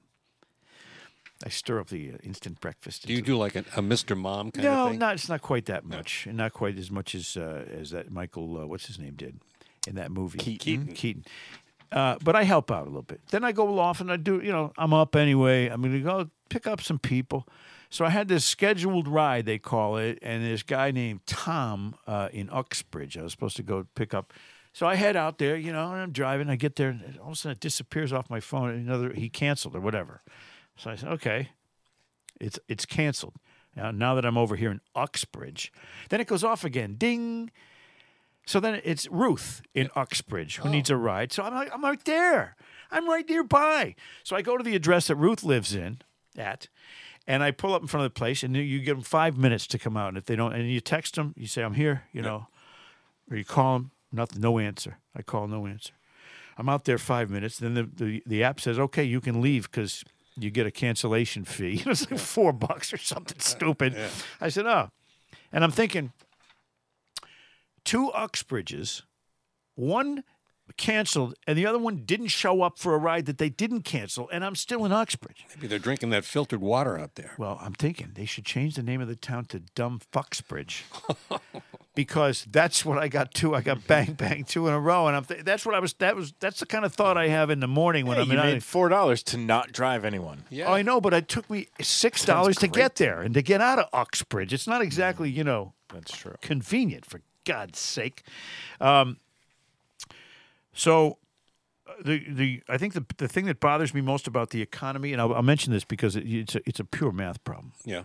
I stir up the uh, instant breakfast. Do you into- do like a, a Mister Mom kind no, of thing? not it's not quite that much, and not quite as much as uh, as that Michael, uh, what's his name, did in that movie. Keaton. Keaton. Keaton. Uh, but I help out a little bit. Then I go off and I do, you know, I'm up anyway. I'm going to go pick up some people. So I had this scheduled ride, they call it, and this guy named Tom uh, in Uxbridge. I was supposed to go pick up. So I head out there, you know, and I'm driving. I get there, and all of a sudden it disappears off my phone. Another, he canceled or whatever. So I said, okay, it's it's canceled. Now, now that I'm over here in Uxbridge, then it goes off again. Ding. So then it's Ruth in Uxbridge who needs a ride. So I'm like, I'm right there. I'm right nearby. So I go to the address that Ruth lives in at, and I pull up in front of the place, and you give them five minutes to come out. And if they don't, and you text them, you say, I'm here, you know, or you call them, nothing, no answer. I call, no answer. I'm out there five minutes. Then the, the, the app says, okay, you can leave because you get a cancellation fee. It's like four bucks or something stupid. I said, oh. And I'm thinking, two Uxbridges, one canceled, and the other one didn't show up for a ride that they didn't cancel, and I'm still in Uxbridge. Maybe they're drinking that filtered water out there. Well, I'm thinking they should change the name of the town to Dumb Fucksbridge. Because that's what I got two. I got bang bang two in a row, and I'm th- that's what I was. That was that's the kind of thought I have in the morning when Hey, I'm you in. made four dollars to not drive anyone. Yeah. Oh, I know, but it took me six dollars to great. get there and to get out of Uxbridge. It's not exactly, you know, That's true. convenient, for God's sake. Um, so uh, the the I think the the thing that bothers me most about the economy, and I'll, I'll mention this because it, it's a, it's a pure math problem. Yeah.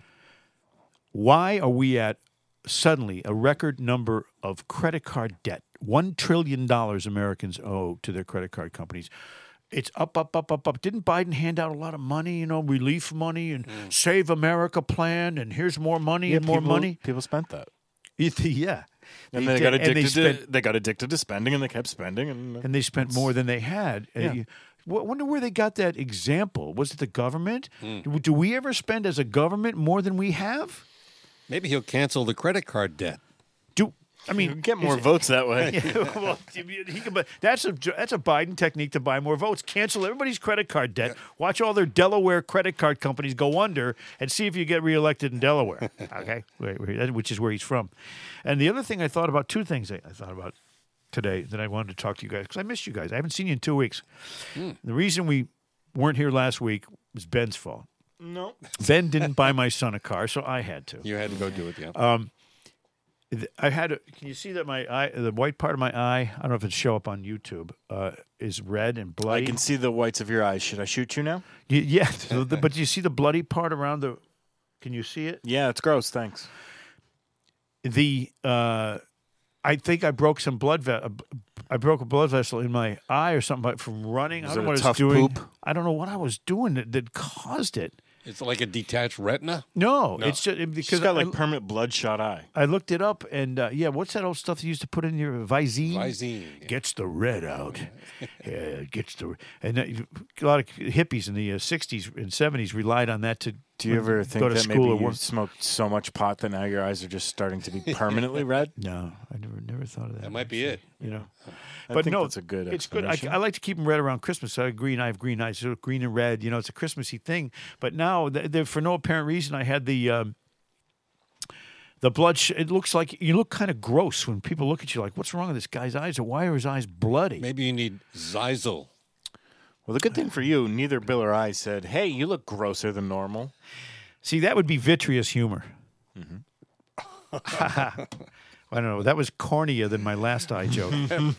Why are we at suddenly a record number of credit card debt? One trillion dollars Americans owe to their credit card companies. It's up, up, up, up, up. Didn't Biden hand out a lot of money, you know, relief money and Save America plan, and here's more money and more people, money? People spent that, Yeah. and they, did, got and addicted. they to, spent, they got addicted to spending, and they kept spending, and, and they spent more than they had. Yeah. Uh, you- w- wonder where they got that example. Was it the government? Do, do we ever spend as a government more than we have? Maybe he'll cancel the credit card debt. Do I you mean get more is- votes that way. Yeah, well, he can, but that's a that's a Biden technique to buy more votes. Cancel everybody's credit card debt. Watch all their Delaware credit card companies go under, and see if you get reelected in Delaware. Okay, Wait, wait, which is where he's from. And the other thing I thought about, two things I, I thought about today that I wanted to talk to you guys because I missed you guys. I haven't seen you in two weeks. The reason we weren't here last week was Ben's fault. No. Ben didn't buy my son a car, so I had to. You had to go do it, yeah. Um, th- I had. A, can you see that my eye, the white part of my eye? I don't know if it show up on YouTube. Uh, is red and I bloody. can see the whites of your eyes. Should I shoot you now? Y- yeah, so the- but do you see the bloody part around the? Can you see it? Yeah, it's gross. Thanks. The uh, I think I broke some blood. Ve- uh, I broke a blood vessel in my eye or something like, from running. Was I don't it know a what I was tough doing. poop? I don't know what I was doing that, that caused it. It's like a detached retina. No, No. it's just She's because got I, like permanent bloodshot eye. I looked it up and uh, yeah, what's that old stuff you used to put in your Visine? Visine. yeah. Gets the red out. Yeah, gets the and that, a lot of hippies in the uh, sixties and seventies relied on that to. Do you ever think go to that school maybe or you work? smoked so much pot that now your eyes are just starting to be permanently red? No, I never never thought of that. That might be it. You know, I but think no, that's a good it's good. I, explanation. I like to keep them red around Christmas. So I have green. I have green eyes. So green and red. You know, it's a Christmassy thing. But now, th- th- for no apparent reason, I had the um, The blood, sh- it looks like you look kind of gross when people look at you like, what's wrong with this guy's eyes? Or why are his eyes bloody? Maybe you need Zyzal. Well, the good thing for you, neither Bill or I said, hey, you look grosser than normal. See, that would be vitreous humor. Mm-hmm. I don't know. That was cornier than my last eye joke.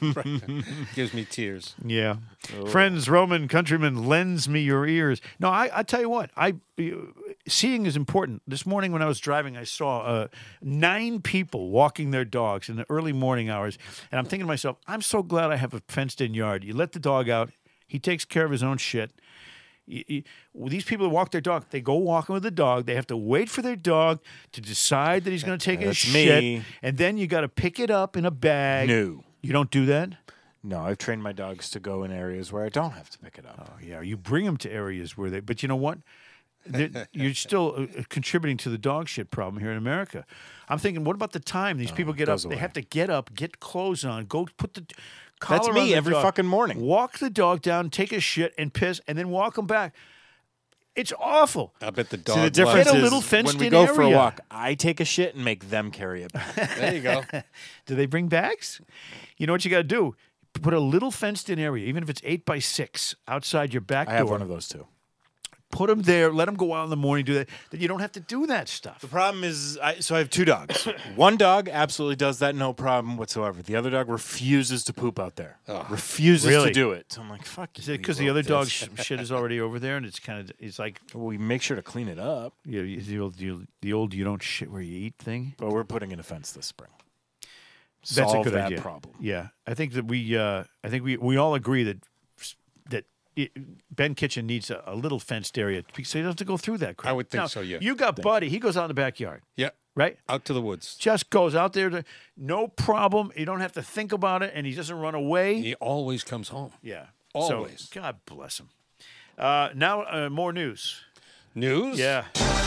Gives me tears. Yeah. Friends, Roman countrymen, lends me your ears. No, I, I tell you what, I seeing is important. This morning when I was driving, I saw uh, nine people walking their dogs in the early morning hours. And I'm thinking to myself, I'm so glad I have a fenced-in yard. You let the dog out. He takes care of his own shit. You, you, well, these people that walk their dog, they go walking with the dog. They have to wait for their dog to decide that he's going to take his That's shit. me. And then you got to pick it up in a bag. No. You don't do that? No, I've trained my dogs to go in areas where I don't have to pick it up. Oh, yeah. You bring them to areas where they, but you know what? They're- You're still uh, contributing to the dog shit problem here in America. I'm thinking, what about the time these people get up? goes They away. have to get up, get clothes on, go put the collar That's on me the every dog, fucking morning. walk the dog down, take a shit and piss, and then walk him back. It's awful. I bet the dog. See, the loves difference Get a is little when we fenced-in go for a area. walk, I take a shit and make them carry it back. it. There you go. Do they bring bags? You know what you got to do? Put a little fenced-in area, even if it's eight by six, outside your back I door. have one of those too. Put them there. Let them go out in the morning. Do that. Then you don't have to do that stuff. The problem is, I, so I have two dogs. One dog absolutely does that, no problem whatsoever. The other dog refuses to poop out there. Refuses Really? to do it. So I'm like, fuck Is you. it because you the other little dog's bitch. shit is already over there, and it's kind of it's like Well, we make sure to clean it up, you know, the old the, the old you don't shit where you eat thing. but we're putting in a fence this spring. That's Solve a good that idea. problem. Yeah, I think that we uh, I think we we all agree that that it, Ben Kitchen needs a, a little fenced area so he doesn't have to go through that crap. I would think Now, so, yeah. You got Buddy. He goes out in the backyard, Yeah. right? Out to the woods. Just goes out there to no problem. You don't have to think about it, and he doesn't run away. He always comes home. Yeah, Always. So, God bless him. Uh, now uh, more news. News? Yeah.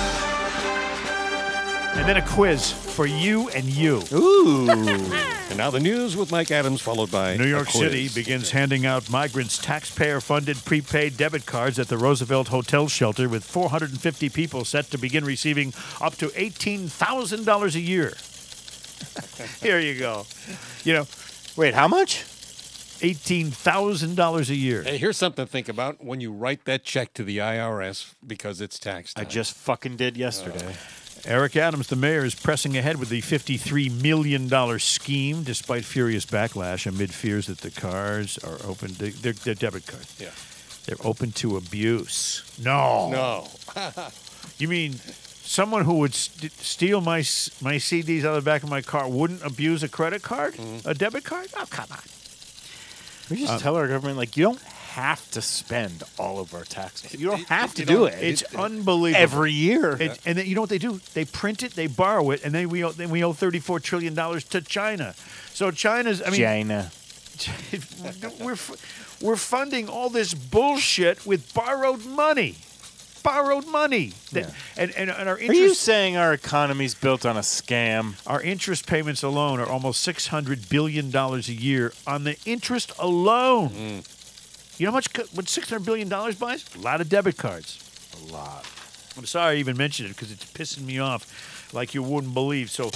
And then a quiz for you and you. Ooh. And now the news with Mike Adams, followed by New York a quiz. City begins handing out migrants taxpayer-funded prepaid debit cards at the Roosevelt Hotel Shelter, with four hundred fifty people set to begin receiving up to eighteen thousand dollars a year. Here you go. You know, Wait, how much? eighteen thousand dollars a year. Hey, here's something to think about when you write that check to the I R S because it's tax I time. just fucking did yesterday. Eric Adams, the mayor, is pressing ahead with the fifty-three million dollars scheme, despite furious backlash amid fears that the cards are open. They're, they're, they're debit cards. Yeah. They're open to abuse. No. No. You mean someone who would st- steal my s- my C Ds out of the back of my car wouldn't abuse a credit card, a debit card? Oh, come on. We just tell our government, like, you don't have to spend all of our taxes. You don't It- have it- to you do don't- it. It's unbelievable. every year. It, and then you know what they do? They print it, they borrow it, and then we owe, then we owe thirty-four trillion dollars to China. So China's, I mean, China. we're f- we're funding all this bullshit with borrowed money, borrowed money. That, Yeah. and, and and our Are you interest saying our economy's built on a scam? our interest payments alone are almost six hundred billion dollars a year on the interest alone. You know how much co- what six hundred billion dollars buys? A lot of debit cards. A lot. I'm sorry I even mentioned it because it's pissing me off like you wouldn't believe. So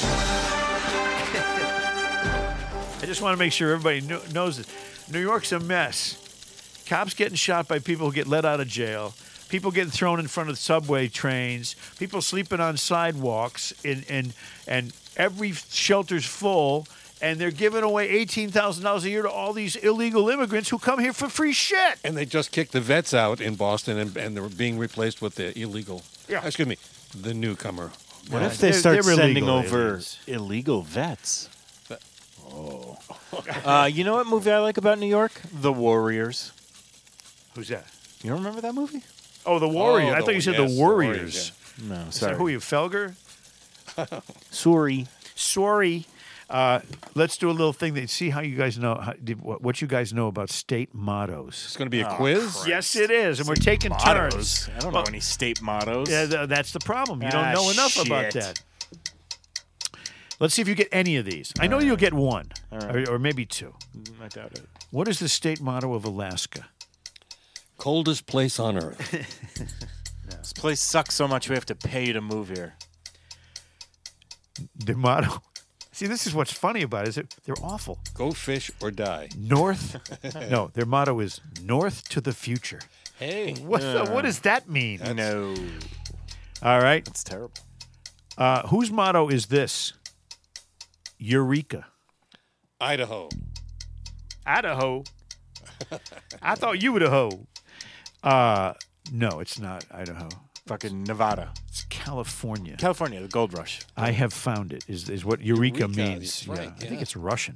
I just want to make sure everybody kno- knows this. New York's a mess. Cops getting shot by people who get let out of jail. People getting thrown in front of subway trains. People sleeping on sidewalks. And, and, and every shelter's full. And they're giving away eighteen thousand dollars a year to all these illegal immigrants who come here for free shit. And they just kicked the vets out in Boston, and, and they're being replaced with the illegal. Yeah. Excuse me, the newcomer. What Yeah, if they they're- start they're sending illegal over aliens. illegal vets? Oh. uh, you know what movie I like about New York? The Warriors. Who's that? You don't remember that movie? Oh, the Warriors. I the- thought you said yes, the the Warriors. Warriors, No, Is that sorry. who are you, Felger? Sorry. Sorry. Uh, let's do a little thing that see how you guys know how, did, what, what you guys know about state mottos. It's going to be a quiz. Yes, it is, and we're taking turns. Mottos. I don't Well, know any state mottos. Yeah, th- that's the problem. You don't Ah, know enough about shit. that. Let's see if you get any of these. I know you'll get one, right. or, or maybe two. I doubt it. What is the state motto of Alaska? Coldest place on earth. This place sucks so much we have to pay you to move here. Their motto. See, this is what's funny about it. Is that they're awful. Go fish or die. North. No, their motto is North to the future. Hey. What, the, what does that mean? No. All right. That's terrible. Uh, whose motto is this? Eureka. Idaho. Idaho. I thought you were the hoe. Uh, no, it's not Idaho. Fucking Nevada. It's California. California, the gold rush. I have found it, is, is what Eureka, Eureka, means. that's right, yeah, I yeah. think it's Russian.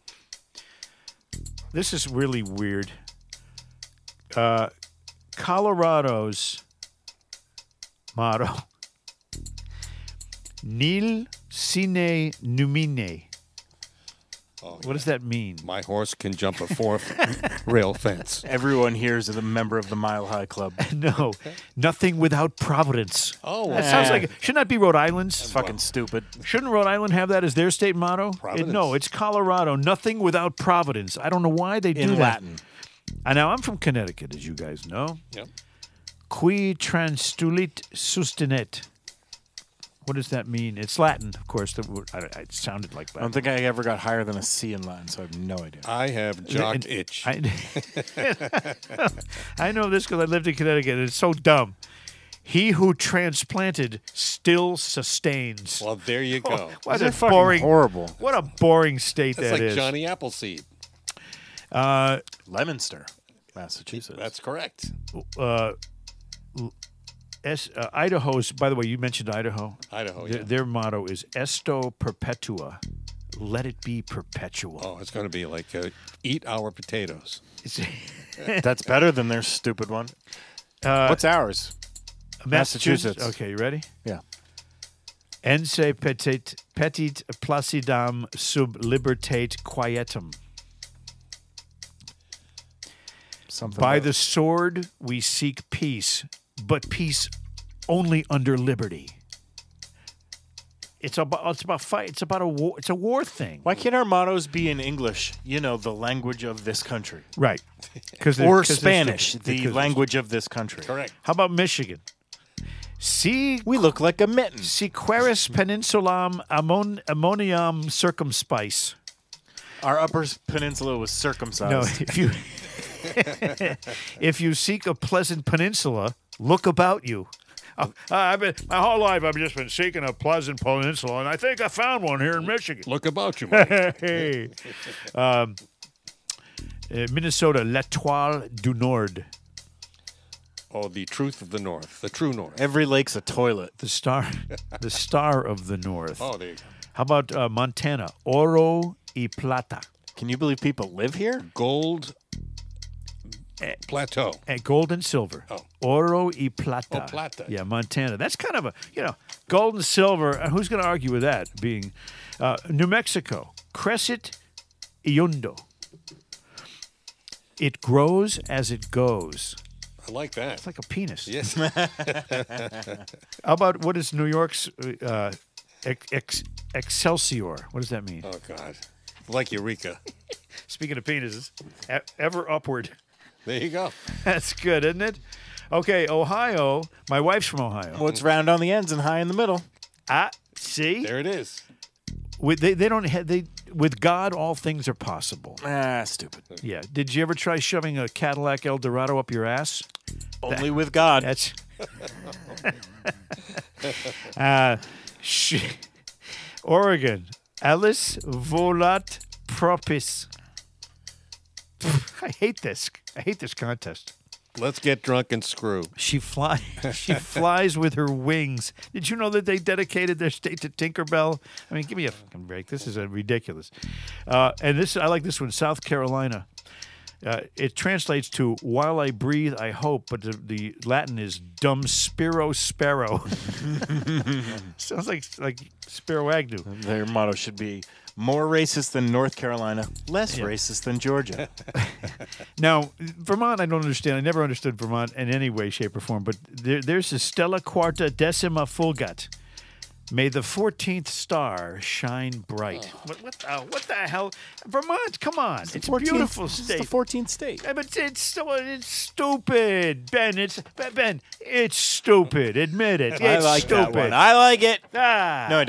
This is really weird. Uh, Colorado's motto, Nil sine numine. Oh, What does that mean? My horse can jump a four rail fence. Everyone here is a member of the Mile High Club. No, nothing without Providence. Oh, That wow. sounds like, shouldn't that be Rhode Island's? It's fucking stupid. Shouldn't Rhode Island have that as their state motto? It- Providence. no, it's Colorado. Nothing without Providence. I don't know why they do In that. Latin. And now I'm from Connecticut, as you guys know. Yep. Qui transtulit sustinet. What does that mean? It's Latin, of course. The word- I, I- it sounded like I don't Latin. think I ever got higher than a C in Latin, so I have no idea. I have jock And- itch. I, I know this because I lived in Connecticut. And it's so dumb. He who transplanted still sustains. Well, there you go. What These a are fucking boring, horrible. what a boring state That's that like is. Johnny Appleseed. Uh, Leominster, Massachusetts. That's correct. uh, Es, uh, Idaho's, by the way, you mentioned Idaho. Idaho, Their, yeah. their motto is Esto Perpetua. Let it be perpetual. Oh, it's going to be like uh, eat our potatoes. It's- That's better than their stupid one. uh, What's ours? Massachusetts. Okay, you ready? Yeah. Ense petit, petit placidam sub libertate quietum. Something By about- the sword we seek peace, but peace only under liberty. It's about it's about fight. It's about a war. It's a war thing, Why can't our mottos be in English? You know, the language of this country. right? Because Or Spanish, the because- language of this country. Correct. How about Michigan? Si We look like a mitten. Siqueris peninsulam ammon, ammonium circumspice. Our upper peninsula was circumcised. No, if you if you seek a pleasant peninsula, look about you. Uh, I've been my whole life. I've just been seeking a pleasant peninsula, and I think I found one here in Michigan. Look about you, Mike. Hey, um, uh, Minnesota, L'Etoile du Nord, Oh, the truth of the North. The true North. Every lake's a toilet. the star, the star of the North. Oh, there you go. How about uh, Montana, Oro y Plata, Can you believe people live here? Gold plateau. and gold and silver. Oh. Oro y Plata. Oh, plata. Yeah, Montana. That's kind of a you know gold and silver. uh, Who's going to argue with that? Being uh, New Mexico, Crescit Iundo. It grows as it goes. I like that. It's like a penis. Yes. How about what is New York's uh, ex- ex- Excelsior? What does that mean? Oh, God. Like Eureka. Speaking of penises, e- ever upward. There you go. That's good, isn't it? Okay, Ohio. My wife's from Ohio. What's round on the ends and high in the middle? Ah, see, There it is. with, they they don't have they with God all things are possible. Ah, stupid. Yeah. Did you ever try shoving a Cadillac Eldorado up your ass? Only with God. That's. uh, sh- Oregon. Alice volat propis. I hate this. I hate this contest. Let's get drunk and screw. She fly. She flies with her wings. Did you know that they dedicated their state to Tinkerbell? I mean, give me a fucking break. This is a ridiculous. Uh, and this, I like this one. South Carolina. Uh, it translates to "While I breathe, I hope," but the, the Latin is "Dum spiro sparrow." Sounds like like Spiro Agnew. Their motto should be more racist than North Carolina, less racist than Georgia. Now, Vermont, I don't understand. I never understood Vermont in any way, shape, or form. But there, there's a Stella Quarta Decima Fulgat. May the fourteenth star shine bright. What, what, the, what the hell? Vermont, come on. It's, a beautiful It's state. the fourteenth state. Yeah, but it's so it's stupid, Ben. It's Ben. It's stupid. Admit it. It's I like stupid. that one. I like it. Ah. No, I don't.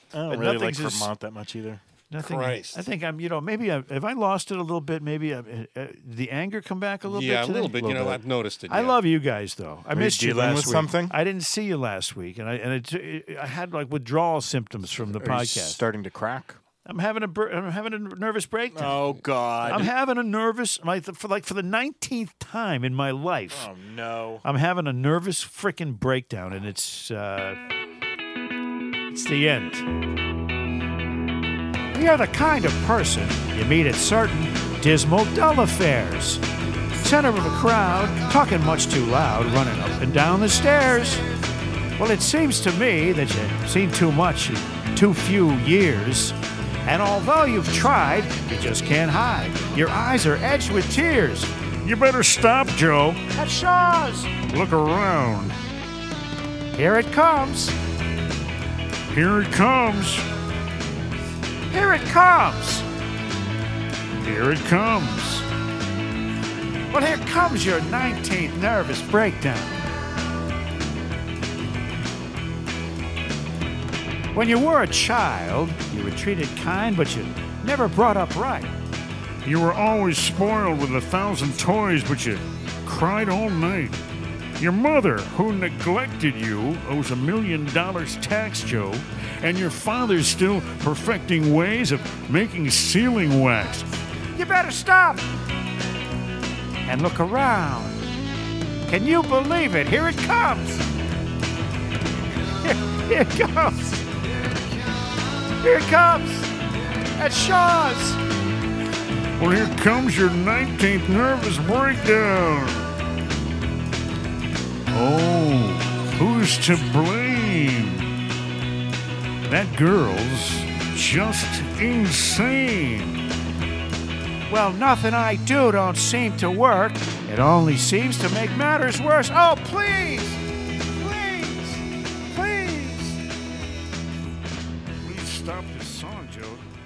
I don't But really like nothing's as- Vermont that much either. Nothing. Christ. I think I'm. You know, maybe I, if I lost it a little bit, maybe I, uh, the anger come back a little yeah, bit. a today? little bit. You know, bit. I've noticed it. I yeah. love you guys, though. I Are you missed you dealing last with week. something? I didn't see you last week, and I and it, it, I had like withdrawal symptoms from the Are you podcast. starting to crack? I'm having a bur- I'm having a nervous breakdown. Oh God! I'm having a nervous like for like for the nineteenth time in my life. oh no! I'm having a nervous freaking breakdown, and it's uh, it's the end. You're the kind of person you meet at certain dismal, dull affairs. Center of a crowd, talking much too loud, running up and down the stairs. Well, it seems to me that you've seen too much in too few years. And although you've tried, you just can't hide. Your eyes are edged with tears. You better stop, Joe. At Shaw's. Look around. Here it comes. Here it comes. Here it comes. Here it comes. Well, here comes your nineteenth nervous breakdown. When you were a child, you were treated kind, but you never brought up right. You were always spoiled with a thousand toys, but you cried all night. Your mother, who neglected you, owes a million dollars tax, Joe, and your father's still perfecting ways of making sealing wax. You better stop and look around. Can you believe it? Here it comes. Here, here it comes. Here it comes. At Shaw's. Well, here comes your nineteenth nervous breakdown. Oh, who's to blame? That girl's just insane. Well, nothing I do don't seem to work. It only seems to make matters worse. Oh, please! Please! Please! Please stop this song, Joe.